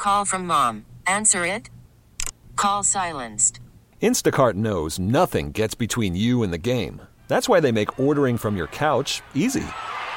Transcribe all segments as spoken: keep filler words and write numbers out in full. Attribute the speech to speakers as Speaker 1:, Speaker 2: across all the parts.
Speaker 1: call from mom. Answer it. Call silenced.
Speaker 2: Instacart knows nothing gets between you and the game. That's why they make ordering from your couch easy.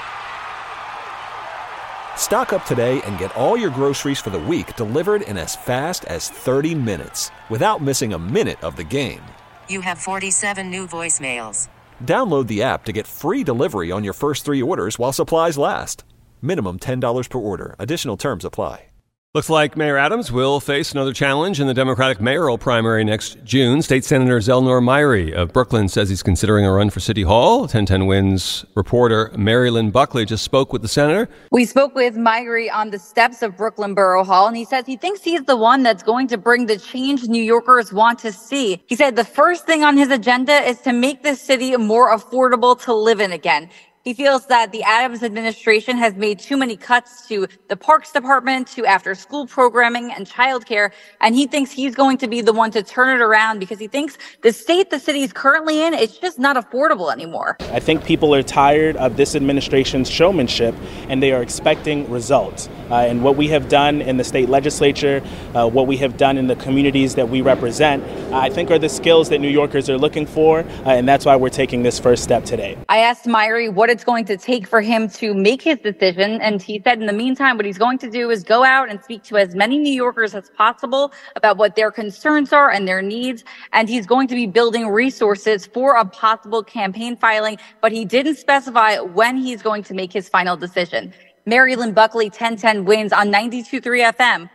Speaker 2: Stock up today and get all your groceries for the week delivered in as fast as thirty minutes without missing a minute of the game.
Speaker 1: You have forty-seven new voicemails.
Speaker 2: Download the app to get free delivery on your first three orders while supplies last. Minimum ten dollars per order. Additional terms apply.
Speaker 3: Looks like Mayor Adams will face another challenge in the Democratic mayoral primary next June. State Senator Zelnor Myrie of Brooklyn says he's considering a run for City Hall. ten ten Wins reporter Mary Lynn Buckley just spoke with the senator.
Speaker 4: We spoke with Myrie on the steps of Brooklyn Borough Hall, and he says he thinks he's the one that's going to bring the change New Yorkers want to see. He said the first thing on his agenda is to make this city more affordable to live in again. He feels that the Adams administration has made too many cuts to the Parks Department, to after-school programming and childcare, and he thinks he's going to be the one to turn it around because he thinks the state the city is currently in, it's just not affordable anymore.
Speaker 5: I think people are tired of this administration's showmanship, and they are expecting results. Uh, and what we have done in the state legislature, uh, what we have done in the communities that we represent, uh, I think are the skills that New Yorkers are looking for, uh, and that's why we're taking this first step today.
Speaker 4: I asked Myrie what it's going to take for him to make his decision, and he said in the meantime what he's going to do is go out and speak to as many New Yorkers as possible about what their concerns are and their needs, and he's going to be building resources for a possible campaign filing, but he didn't specify when he's going to make his final decision. Mary Lynn Buckley, ten ten Wins on ninety-two point three F M.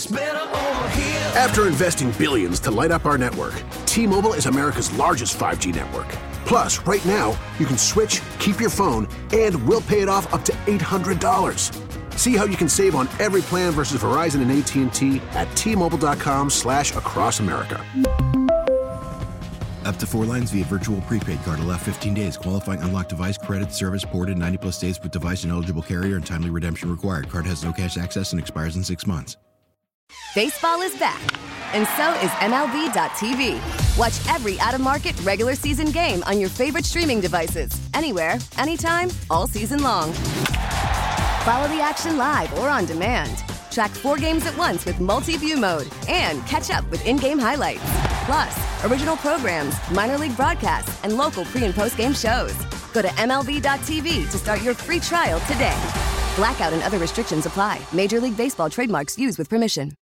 Speaker 6: After investing billions to light up our network, T-Mobile is America's largest five G network. Plus, right now, you can switch, keep your phone, and we'll pay it off up to eight hundred dollars. See how you can save on every plan versus Verizon and A T and T at T-Mobile.com slash across America.
Speaker 7: Up to four lines via virtual prepaid card. Allow fifteen days. Qualifying unlocked device credit service ported ninety plus days with device and eligible carrier and timely redemption required. Card has no cash access and expires in six months.
Speaker 8: Baseball is back, and so is M L B dot T V. Watch every out-of-market regular season game on your favorite streaming devices. Anywhere, anytime, all season long. Follow the action live or on demand. Track four games at once with multi-view mode and catch up with in-game highlights. Plus, original programs, minor league broadcasts, and local pre- and post-game shows. Go to M L B dot T V to start your free trial today. Blackout and other restrictions apply. Major League Baseball trademarks used with permission.